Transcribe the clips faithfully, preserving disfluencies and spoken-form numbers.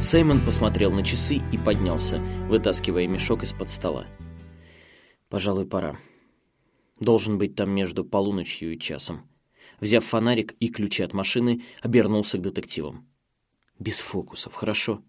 Саймон посмотрел на часы и поднялся, вытаскивая мешок из-под стола. Пожалуй, пора. Должен быть там между полуночью и часом. Взяв фонарик и ключи от машины, обернулся к детективам. Без фокусов, хорошо?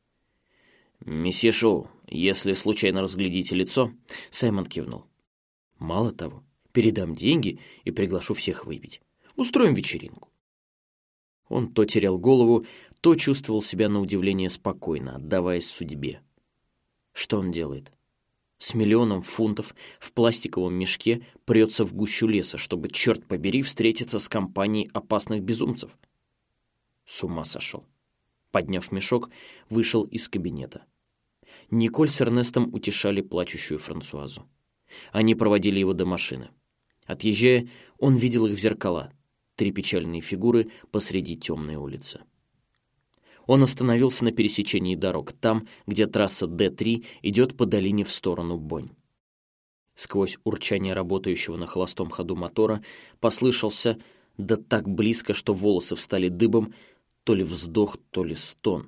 «Месье Шоу, если случайно разглядите лицо...» Саймон кивнул. «Мало того, передам деньги и приглашу всех выпить. Устроим вечеринку». Он то терял голову, то чувствовал себя на удивление спокойно, отдаваясь судьбе. Что он делает? С миллионом фунтов в пластиковом мешке прется в гущу леса, чтобы, черт побери, встретиться с компанией опасных безумцев. С ума сошел. Подняв мешок, вышел из кабинета. Николь с Эрнестом утешали плачущую Франсуазу. Они проводили его до машины. Отъезжая, он видел их в зеркала. Три печальные фигуры посреди темной улицы. Он остановился на пересечении дорог, там, где трасса Дэ три идет по долине в сторону Бонь. Сквозь урчание работающего на холостом ходу мотора послышался, да так близко, что волосы встали дыбом, то ли вздох, то ли стон.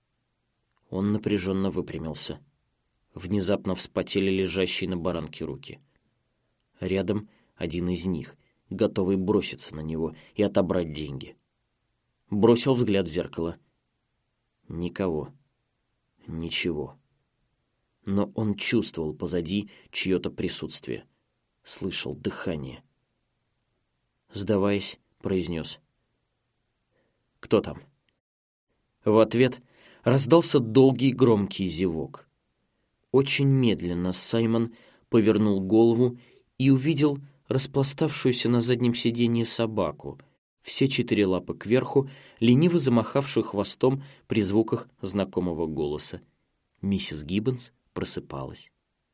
Он напряженно выпрямился. Внезапно вспотели лежащие на баранке руки. Рядом один из них, готовый броситься на него и отобрать деньги. Бросил взгляд в зеркало. Никого. Ничего. Но он чувствовал позади чье-то присутствие. Слышал дыхание. Сдаваясь, произнес: «Кто там?» В ответ раздался долгий громкий зевок. Очень медленно Саймон повернул голову и увидел распластавшуюся на заднем сиденье собаку, все четыре лапы кверху, лениво замахавшую хвостом при звуках знакомого голоса. Миссис Гиббонс просыпалась.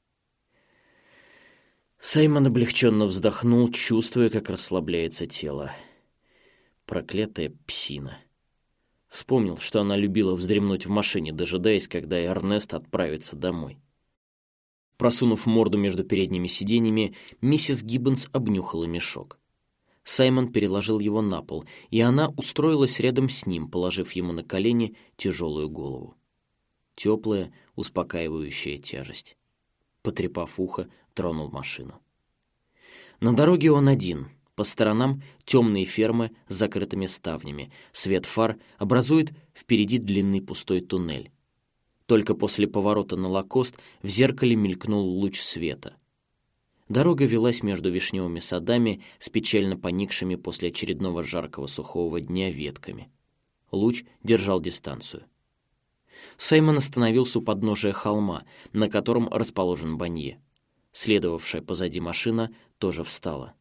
Саймон облегченно вздохнул, чувствуя, как расслабляется тело. Проклятая псина. Вспомнил, что она любила вздремнуть в машине, дожидаясь, когда Эрнест отправится домой. Просунув морду между передними сиденьями, миссис Гиббонс обнюхала мешок. Саймон переложил его на пол, и она устроилась рядом с ним, положив ему на колени тяжелую голову. Теплая, успокаивающая тяжесть. Потрепав ухо, тронул машину. На дороге он один. По сторонам темные фермы с закрытыми ставнями. Свет фар образует впереди длинный пустой туннель. Только после поворота на Лакост в зеркале мелькнул луч света. Дорога велась между вишневыми садами с печально поникшими после очередного жаркого сухого дня ветками. Луч держал дистанцию. Саймон остановился у подножия холма, на котором расположен банье. Следовавшая позади машина тоже встала.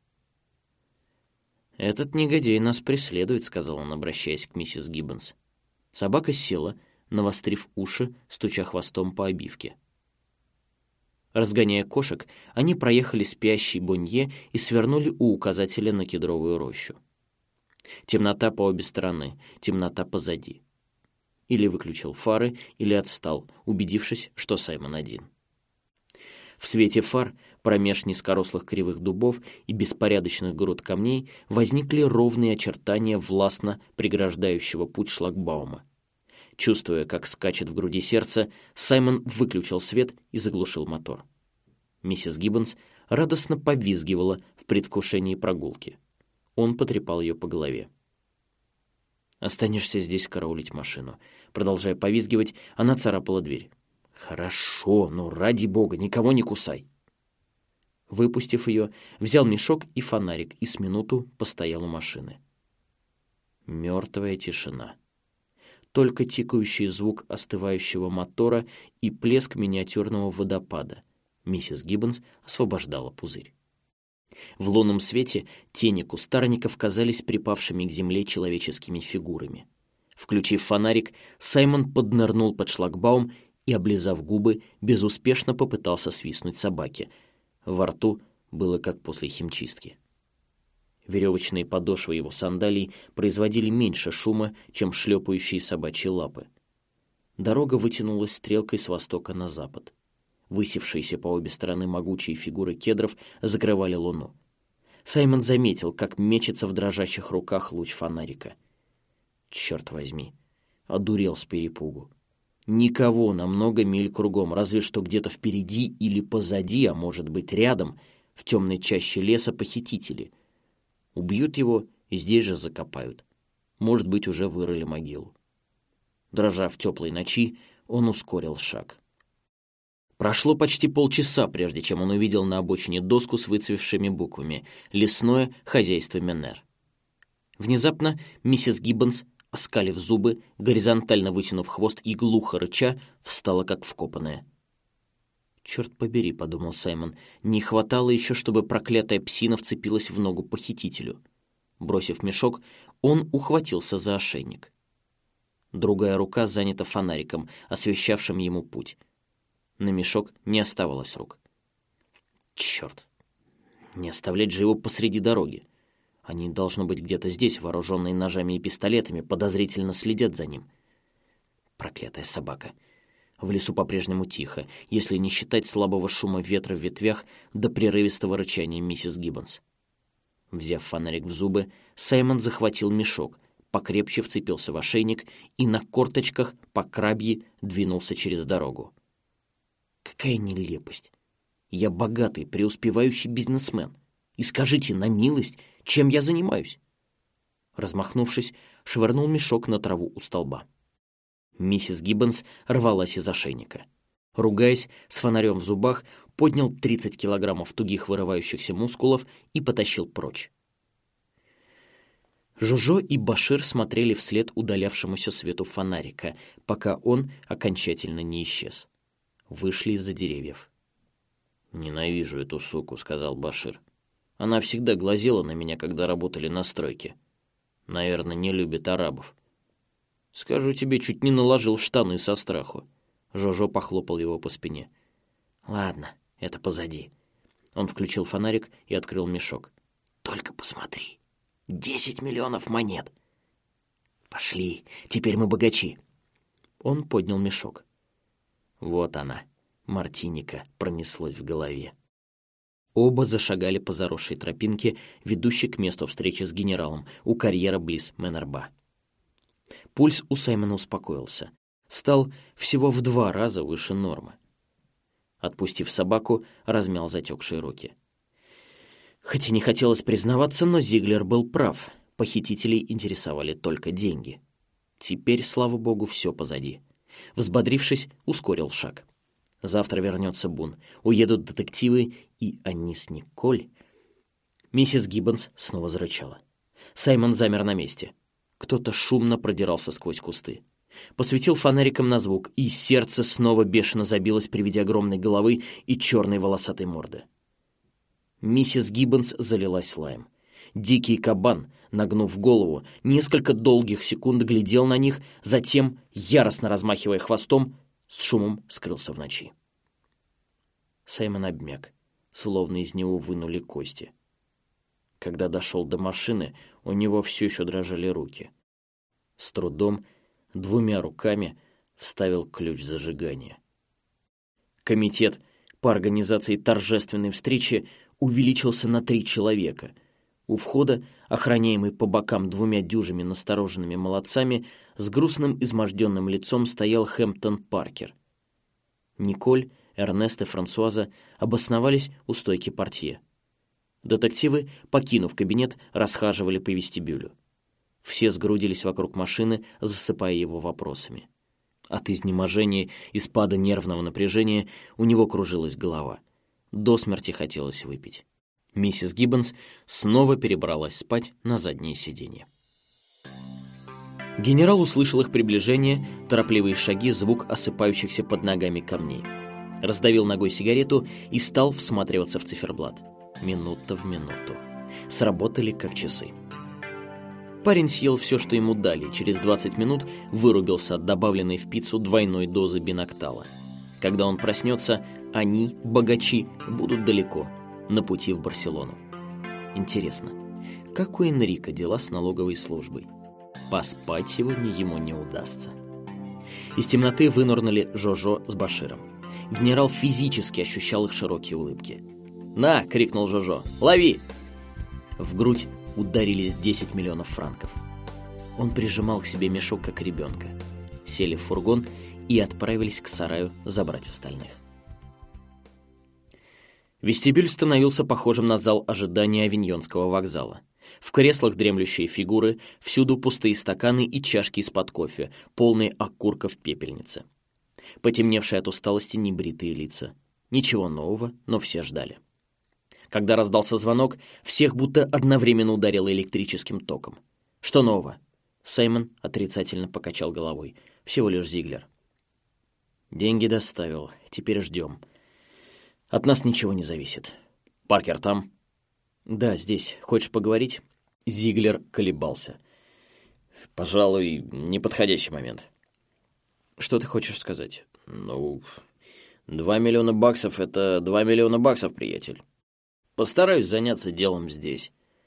«Этот негодяй нас преследует», — сказал он, обращаясь к миссис Гиббонс. Собака села, навострив уши, стуча хвостом по обивке. Разгоняя кошек, они проехали спящий Бонье и свернули у указателя на кедровую рощу. Темнота по обе стороны, темнота позади. Или выключил фары, или отстал, убедившись, что Саймон один. В свете фар, промеж низкорослых кривых дубов и беспорядочных груд камней, возникли ровные очертания властно преграждающего путь шлагбаума. Чувствуя, как скачет в груди сердце, Саймон выключил свет и заглушил мотор. Миссис Гиббонс радостно повизгивала в предвкушении прогулки. Он потрепал ее по голове. «Останешься здесь караулить машину». Продолжая повизгивать, она царапала дверь. «Хорошо, но ради бога, никого не кусай». Выпустив ее, взял мешок и фонарик и с минуту постоял у машины. Мертвая тишина. Только тикающий звук остывающего мотора и плеск миниатюрного водопада. Миссис Гиббонс освобождала пузырь. В лунном свете тени кустарников казались припавшими к земле человеческими фигурами. Включив фонарик, Саймон поднырнул под шлагбаум и, облизав губы, безуспешно попытался свистнуть собаке. Во рту было как после химчистки. Веревочные подошвы его сандалий производили меньше шума, чем шлепающие собачьи лапы. Дорога вытянулась стрелкой с востока на запад. Высевшиеся по обе стороны могучие фигуры кедров закрывали луну. Саймон заметил, как мечется в дрожащих руках луч фонарика. Черт возьми, одурел с перепугу. Никого на много миль кругом, разве что где-то впереди или позади, а может быть рядом, в темной чаще леса похитители. Убьют его и здесь же закопают. Может быть, уже вырыли могилу. Дрожа в теплой ночи, он ускорил шаг. Прошло почти полчаса, прежде чем он увидел на обочине доску с выцвевшими буквами «Лесное хозяйство Меннер». Внезапно миссис Гиббонс, оскалив зубы, горизонтально вытянув хвост и глухо рыча, встала как вкопанная. «Черт побери», — подумал Саймон, — «не хватало еще, чтобы проклятая псина вцепилась в ногу похитителю». Бросив мешок, он ухватился за ошейник. Другая рука занята фонариком, освещавшим ему путь. На мешок не оставалось рук. Черт! Не оставлять же его посреди дороги. Они, должно быть, где-то здесь, вооруженные ножами и пистолетами, подозрительно следят за ним. Проклятая собака. В лесу по-прежнему тихо, если не считать слабого шума ветра в ветвях до прерывистого рычания миссис Гиббонс. Взяв фонарик в зубы, Саймон захватил мешок, покрепче вцепился в ошейник и на корточках по крабьи двинулся через дорогу. Какая нелепость! Я богатый, преуспевающий бизнесмен. И скажите на милость, чем я занимаюсь? Размахнувшись, швырнул мешок на траву у столба. Миссис Гиббонс рвалась из ошейника. Ругаясь, с фонарем в зубах, поднял тридцать килограммов тугих вырывающихся мускулов и потащил прочь. Жожо и Башир смотрели вслед удалявшемуся свету фонарика, пока он окончательно не исчез. Вышли из-за деревьев. «Ненавижу эту суку», — сказал Башир. «Она всегда глазела на меня, когда работали на стройке. Наверное, не любит арабов. Скажу тебе, чуть не наложил в штаны со страху». Жожо похлопал его по спине. «Ладно, это позади». Он включил фонарик и открыл мешок. «Только посмотри. Десять миллионов монет. Пошли, теперь мы богачи». Он поднял мешок. Вот она, Мартиника, пронеслось в голове. Оба зашагали по заросшей тропинке, ведущей к месту встречи с генералом, у карьера близ Меннерба. Пульс у Саймона успокоился. Стал всего в два раза выше нормы. Отпустив собаку, размял затекшие руки. Хоть и не хотелось признаваться, но Зиглер был прав. Похитителей интересовали только деньги. Теперь, слава богу, все позади. Взбодрившись, ускорил шаг. Завтра вернется Бун, уедут детективы, и они с Николь... Миссис Гиббонс снова зарычала. Саймон замер на месте. Кто-то шумно продирался сквозь кусты. Посветил фонариком на звук, и сердце снова бешено забилось при виде огромной головы и черной волосатой морды. Миссис Гиббонс залилась лаем. Дикий кабан, нагнув голову, несколько долгих секунд глядел на них, затем, яростно размахивая хвостом, с шумом скрылся в ночи. Саймон обмяк, словно из него вынули кости. Когда дошел до машины, у него все еще дрожали руки. С трудом, двумя руками, вставил ключ зажигания. Комитет по организации торжественной встречи увеличился на три человека. У входа, охраняемый по бокам двумя дюжими настороженными молодцами, с грустным изможденным лицом стоял Хэмптон Паркер. Николь, Эрнест и Франсуаза обосновались у стойки портье. Детективы, покинув кабинет, расхаживали по вестибюлю. Все сгрудились вокруг машины, засыпая его вопросами. От изнеможения и спада нервного напряжения у него кружилась голова. До смерти хотелось выпить. Миссис Гиббонс снова перебралась спать на заднее сиденье. Генерал услышал их приближение, торопливые шаги, звук осыпающихся под ногами камней. Раздавил ногой сигарету и стал всматриваться в циферблат. Минута в минуту. Сработали как часы. Парень съел все, что ему дали, через двадцать минут вырубился от добавленной в пиццу двойной дозы биноктала. Когда он проснется, они, богачи, будут далеко, на пути в Барселону. Интересно, как у Энрико дела с налоговой службой? Поспать сегодня ему не удастся. Из темноты вынырнули Жожо с Баширом. Генерал физически ощущал их широкие улыбки. «На!» — крикнул Жожо. «Лови!» В грудь ударились десять миллионов франков. Он прижимал к себе мешок, как ребенка. Сели в фургон и отправились к сараю забрать остальных. Вестибюль становился похожим на зал ожидания Авиньонского вокзала. В креслах дремлющие фигуры, всюду пустые стаканы и чашки из-под кофе, полные окурков пепельницы. Потемневшие от усталости небритые лица. Ничего нового, но все ждали. Когда раздался звонок, всех будто одновременно ударило электрическим током. «Что нового?» Саймон отрицательно покачал головой. «Всего лишь Зиглер». «Деньги доставил. Теперь ждем. От нас ничего не зависит. Паркер там?» «Да, здесь. Хочешь поговорить?» Зиглер колебался. «Пожалуй, неподходящий момент». «Что ты хочешь сказать?» «Ну, два миллиона баксов — это два миллиона баксов, приятель. Постараюсь заняться делом здесь».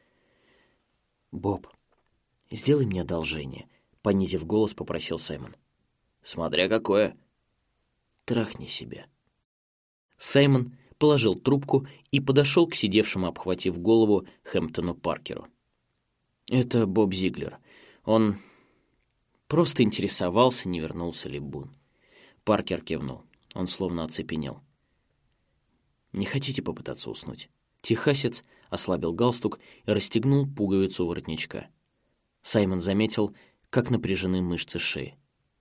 «Боб, сделай мне одолжение», — понизив голос, попросил Саймон. «Смотря какое». «Трахни себя». Саймон положил трубку и подошел к сидевшему, обхватив голову, Хэмптону Паркеру. «Это Боб Зиглер. Он просто интересовался, не вернулся ли Бун». Паркер кивнул. Он словно оцепенел. «Не хотите попытаться уснуть?» Техасец ослабил галстук и расстегнул пуговицу воротничка. Саймон заметил, как напряжены мышцы шеи.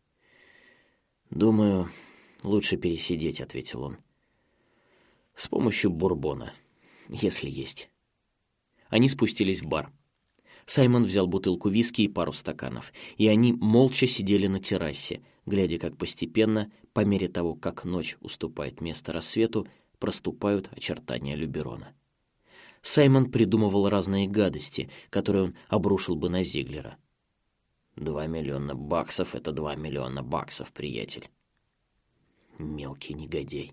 «Думаю, лучше пересидеть», — ответил он. «С помощью бурбона, если есть». Они спустились в бар. Саймон взял бутылку виски и пару стаканов, и они молча сидели на террасе, глядя, как постепенно, по мере того, как ночь уступает место рассвету, проступают очертания Люберона. Саймон придумывал разные гадости, которые он обрушил бы на Зиглера. «Два миллиона баксов — это два миллиона баксов, приятель». Мелкий негодяй.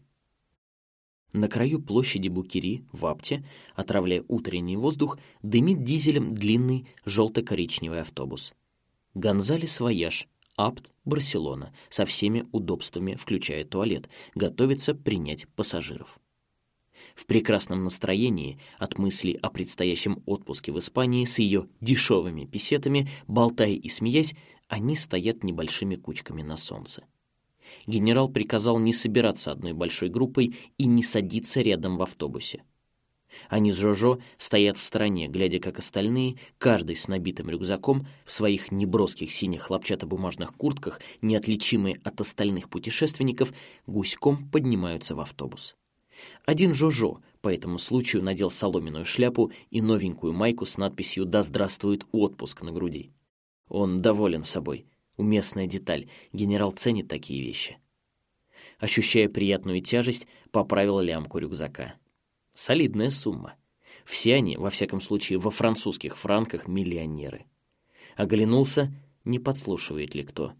На краю площади Букери, в Апте, отравляя утренний воздух, дымит дизелем длинный желто-коричневый автобус. Гонзалес Вояж, Апт, Барселона, со всеми удобствами, включая туалет, готовится принять пассажиров. В прекрасном настроении от мысли о предстоящем отпуске в Испании с ее дешевыми песетами, болтая и смеясь, они стоят небольшими кучками на солнце. Генерал приказал не собираться одной большой группой и не садиться рядом в автобусе. Они с Жожо стоят в стороне, глядя, как остальные, каждый с набитым рюкзаком, в своих неброских синих хлопчатобумажных куртках, неотличимые от остальных путешественников, гуськом поднимаются в автобус. Один Жожо по этому случаю надел соломенную шляпу и новенькую майку с надписью «Да здравствует отпуск» на груди. Он доволен собой. Уместная деталь. Генерал ценит такие вещи. Ощущая приятную тяжесть, поправил лямку рюкзака. Солидная сумма. Все они, во всяком случае, во французских франках миллионеры. Оглянулся, не подслушивает ли кто.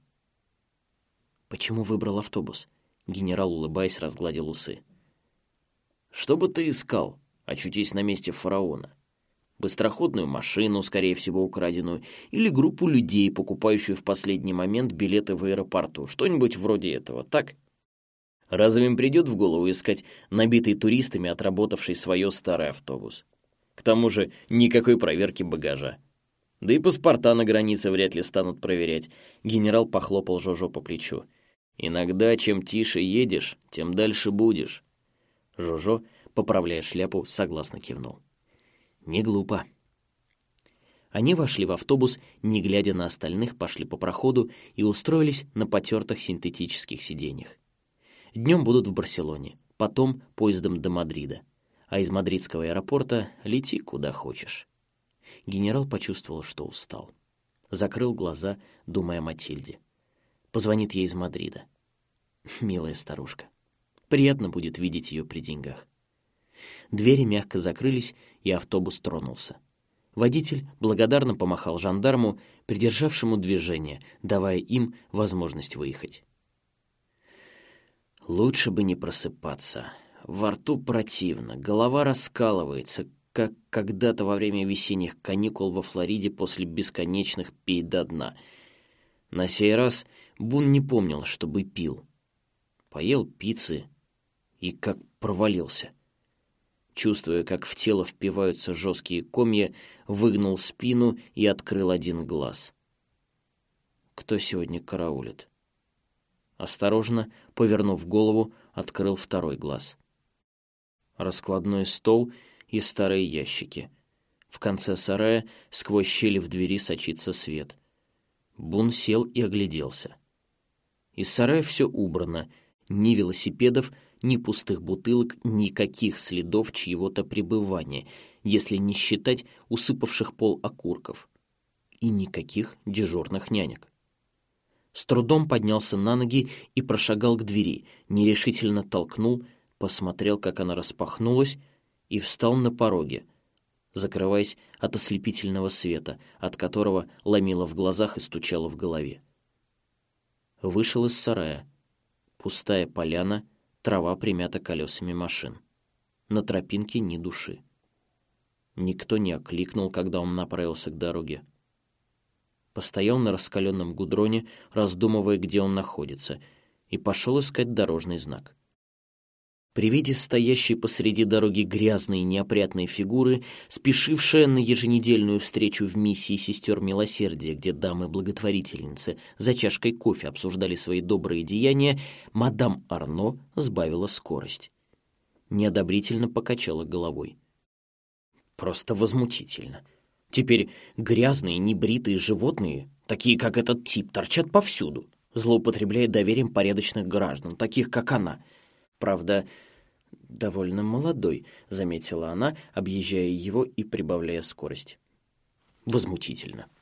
«Почему выбрал автобус?» Генерал, улыбаясь, разгладил усы. «Что бы ты искал, очутись на месте фараона? Быстроходную машину, скорее всего, украденную, или группу людей, покупающую в последний момент билеты в аэропорту, что-нибудь вроде этого, так? Разве им придет в голову искать набитый туристами, отработавший свое старый автобус? К тому же никакой проверки багажа. Да и паспорта на границе вряд ли станут проверять». Генерал похлопал Жожо по плечу. «Иногда, чем тише едешь, тем дальше будешь». Жожо, поправляя шляпу, согласно кивнул. «Не глупо». Они вошли в автобус, не глядя на остальных, пошли по проходу и устроились на потертых синтетических сиденьях. Днем будут в Барселоне, потом поездом до Мадрида, а из мадридского аэропорта лети куда хочешь. Генерал почувствовал, что устал. Закрыл глаза, думая о Матильде. Позвонит ей из Мадрида. Милая старушка. Приятно будет видеть ее при деньгах. Двери мягко закрылись, и автобус тронулся. Водитель благодарно помахал жандарму, придержавшему движение, давая им возможность выехать. Лучше бы не просыпаться. Во рту противно, голова раскалывается, как когда-то во время весенних каникул во Флориде после бесконечных пей до дна. На сей раз Бун не помнил, чтобы пил. Поел пиццы и как провалился. Чувствуя, как в тело впиваются жесткие комья, выгнул спину и открыл один глаз. Кто сегодня караулит? Осторожно, повернув голову, открыл второй глаз. Раскладной стол и старые ящики. В конце сарая сквозь щели в двери сочится свет. Бун сел и огляделся. Из сарая все убрано. Ни велосипедов, ни пустых бутылок, никаких следов чьего-то пребывания, если не считать усыпавших пол окурков. И никаких дежурных нянек. С трудом поднялся на ноги и прошагал к двери, нерешительно толкнул, посмотрел, как она распахнулась, и встал на пороге, закрываясь от ослепительного света, от которого ломило в глазах и стучало в голове. Вышел из сарая. Пустая поляна, трава примята колесами машин. На тропинке ни души. Никто не окликнул, когда он направился к дороге. Постоял на раскаленном гудроне, раздумывая, где он находится, и пошел искать дорожный знак. При виде стоящей посреди дороги грязной и неопрятной фигуры, спешившая на еженедельную встречу в миссии сестер милосердия, где дамы-благотворительницы за чашкой кофе обсуждали свои добрые деяния, мадам Арно сбавила скорость. Неодобрительно покачала головой. Просто возмутительно. Теперь грязные, небритые животные, такие как этот тип, торчат повсюду, злоупотребляя доверием порядочных граждан, таких как она. Правда, довольно молодой, заметила она, объезжая его и прибавляя скорость. Возмутительно.